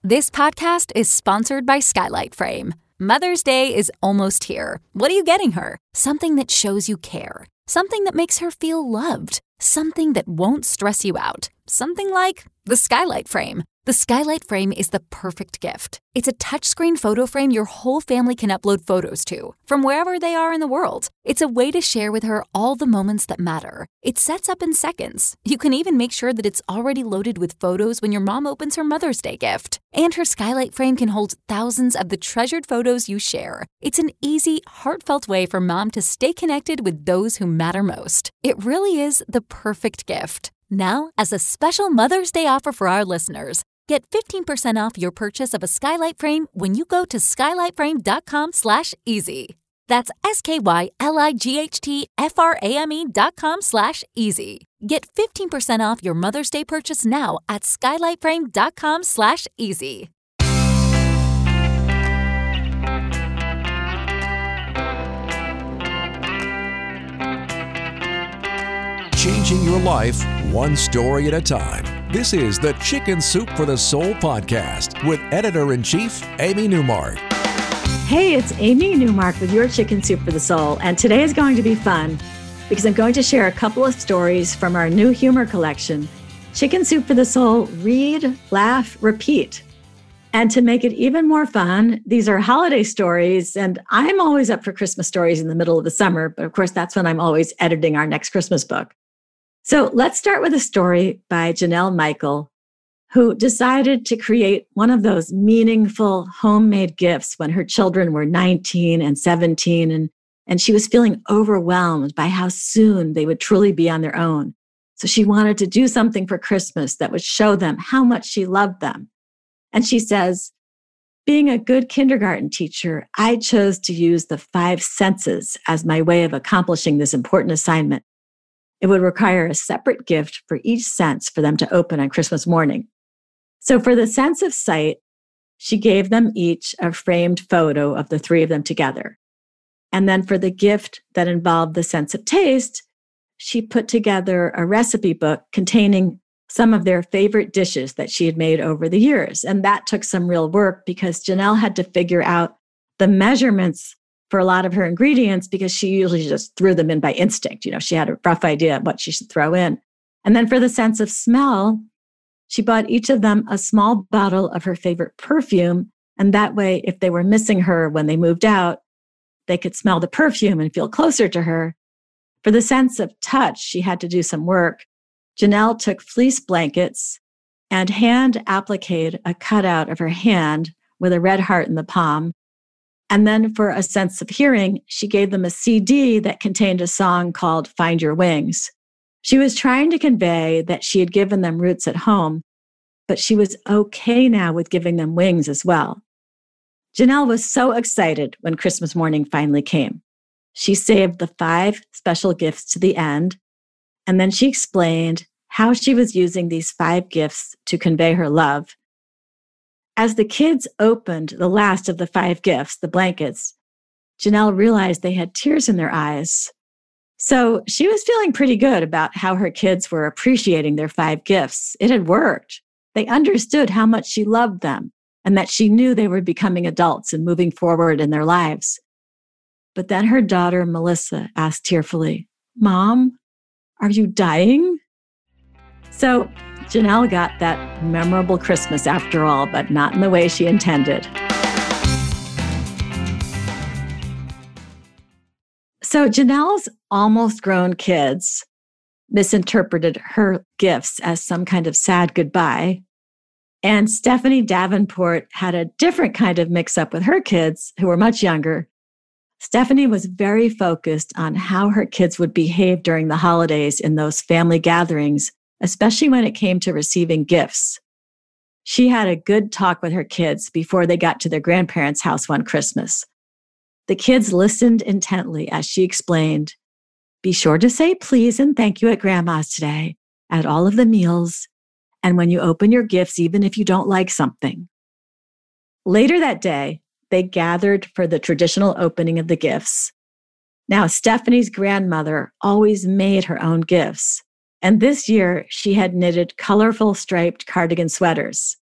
This podcast is sponsored by Skylight Frame. Mother's Day is almost here. What are you getting her? Something that shows you care. Something that makes her feel loved. Something that won't stress you out. Something like the Skylight Frame. The Skylight Frame is the perfect gift. It's a touchscreen photo frame your whole family can upload photos to, from wherever they are in the world. It's a way to share with her all the moments that matter. It sets up in seconds. You can even make sure that it's already loaded with photos when your mom opens her Mother's Day gift. And her Skylight Frame can hold thousands of the treasured photos you share. It's an easy, heartfelt way for mom to stay connected with those who matter most. It really is the perfect gift. Now, as a special Mother's Day offer for our listeners, get 15% off your purchase of a Skylight Frame when you go to skylightframe.com/easy. That's SKYLIGHTFRAME.com/easy. Get 15% off your Mother's Day purchase now at skylightframe.com/easy. Changing your life one story at a time. This is the Chicken Soup for the Soul podcast with Editor-in-Chief Amy Newmark. Hey, it's Amy Newmark with your Chicken Soup for the Soul, and today is going to be fun because I'm going to share a couple of stories from our new humor collection, Chicken Soup for the Soul, Read, Laugh, Repeat. And to make it even more fun, these are holiday stories, and I'm always up for Christmas stories in the middle of the summer, but of course that's when I'm always editing our next Christmas book. So let's start with a story by Janelle Michael, who decided to create one of those meaningful homemade gifts when her children were 19 and 17, and she was feeling overwhelmed by how soon they would truly be on their own. So she wanted to do something for Christmas that would show them how much she loved them. And she says, being a good kindergarten teacher, I chose to use the 5 senses as my way of accomplishing this important assignment. It would require a separate gift for each sense for them to open on Christmas morning. So for the sense of sight, she gave them each a framed photo of the 3 of them together. And then for the gift that involved the sense of taste, she put together a recipe book containing some of their favorite dishes that she had made over the years. And that took some real work because Janelle had to figure out the measurements for a lot of her ingredients because she usually just threw them in by instinct. You know, she had a rough idea of what she should throw in. And then for the sense of smell, she bought each of them a small bottle of her favorite perfume. And that way, if they were missing her when they moved out, they could smell the perfume and feel closer to her. For the sense of touch, she had to do some work. Janelle took fleece blankets and hand appliqued a cutout of her hand with a red heart in the palm. And then for a sense of hearing, she gave them a CD that contained a song called Find Your Wings. She was trying to convey that she had given them roots at home, but she was okay now with giving them wings as well. Janelle was so excited when Christmas morning finally came. She saved the 5 special gifts to the end, and then she explained how she was using these 5 gifts to convey her love. As the kids opened the last of the 5 gifts, the blankets, Janelle realized they had tears in their eyes. So she was feeling pretty good about how her kids were appreciating their 5 gifts. It had worked. They understood how much she loved them and that she knew they were becoming adults and moving forward in their lives. But then her daughter, Melissa, asked tearfully, "Mom, are you dying?" So Janelle got that memorable Christmas after all, but not in the way she intended. So Janelle's almost grown kids misinterpreted her gifts as some kind of sad goodbye. And Stephanie Davenport had a different kind of mix-up with her kids who were much younger. Stephanie was very focused on how her kids would behave during the holidays in those family gatherings, especially when it came to receiving gifts. She had a good talk with her kids before they got to their grandparents' house one Christmas. The kids listened intently as she explained, "Be sure to say please and thank you at Grandma's today, at all of the meals, and when you open your gifts, even if you don't like something." Later that day, they gathered for the traditional opening of the gifts. Now, Stephanie's grandmother always made her own gifts. And this year, she had knitted colorful striped cardigan sweaters.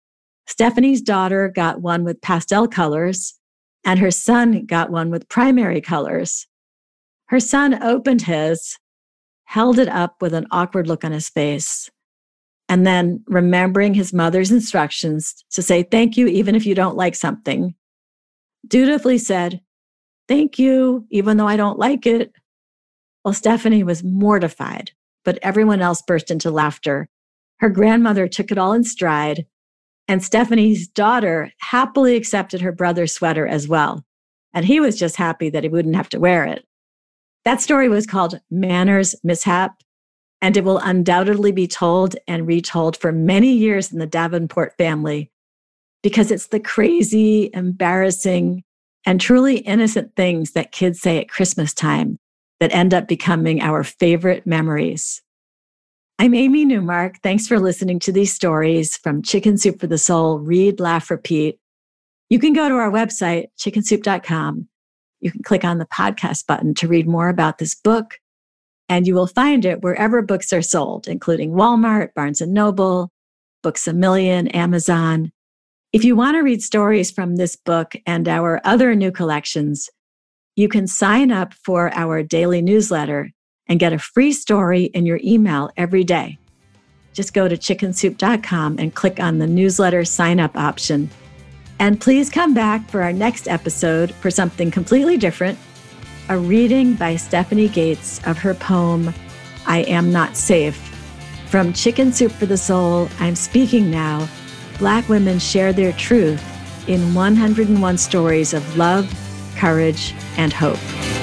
Stephanie's daughter got one with pastel colors, and her son got one with primary colors. Her son opened his, held it up with an awkward look on his face, and then, remembering his mother's instructions to say thank you even if you don't like something, dutifully said, "Thank you, even though I don't like it." Well, Stephanie was mortified, but everyone else burst into laughter. Her grandmother took it all in stride, and Stephanie's daughter happily accepted her brother's sweater as well. And he was just happy that he wouldn't have to wear it. That story was called Manners Mishap, and it will undoubtedly be told and retold for many years in the Davenport family because it's the crazy, embarrassing, and truly innocent things that kids say at Christmas time that end up becoming our favorite memories. I'm Amy Newmark. Thanks for listening to these stories from Chicken Soup for the Soul, Read, Laugh, Repeat. You can go to our website, chickensoup.com. You can click on the podcast button to read more about this book, and you will find it wherever books are sold, including Walmart, Barnes & Noble, Books A Million, Amazon. If you want to read stories from this book and our other new collections, you can sign up for our daily newsletter and get a free story in your email every day. Just go to chickensoup.com and click on the newsletter sign-up option. And please come back for our next episode for something completely different, a reading by Stephanie Gates of her poem, I Am Not Safe. From Chicken Soup for the Soul, I'm Speaking Now. Black women share their truth in 101 stories of love, courage, and hope.